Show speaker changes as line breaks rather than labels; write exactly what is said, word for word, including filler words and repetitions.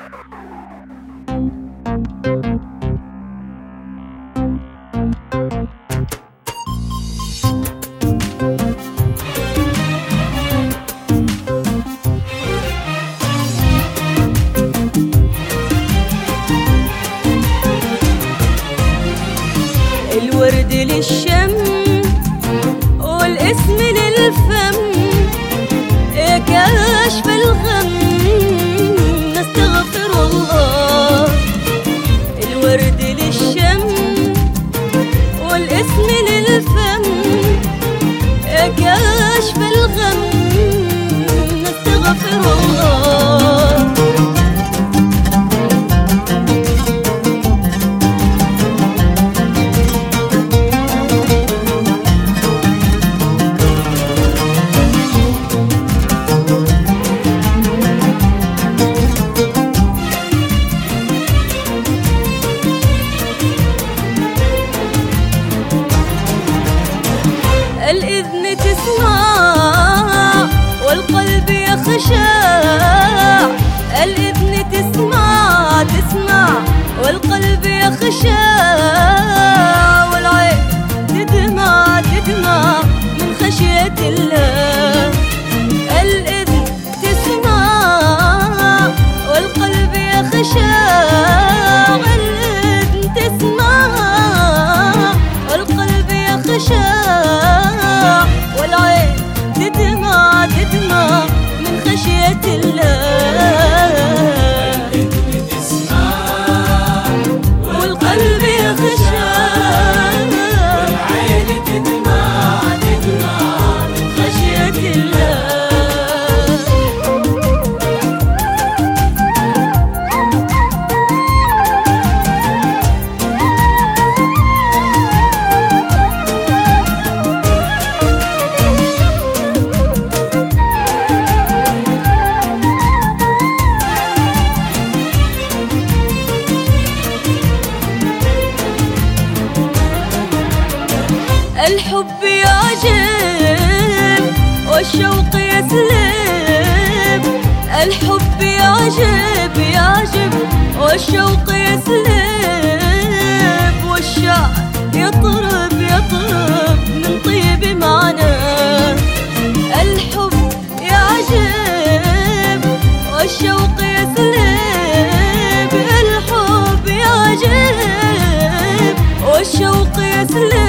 الورد للشم والاسم للفم، كاشف الغم نستغفر الله. الورد للشم والاسم للفم، كاشف الغم نستغفر الله. الإذن تسمع والقلب يخشع، الإذن تسمع تسمع والقلب يخشع، والعين تدمع تدمع من خشية الله. الإذن تسمع والقلب يخشع، الإذن تسمع والقلب يخشع، والعين تدمع تدمع من خشية الله.
الإذن تسمع
والقلب يخشع،
والعين تدمع تدمع
من خشية الله. الحب يعجب والشوق يسلب، الحب يعجب يعجب والشوق يسلب، والشعر يطرب يطرب من طيب معناه. الحب يعجب والشوق يسلب، الحب يعجب والشوق يسلب،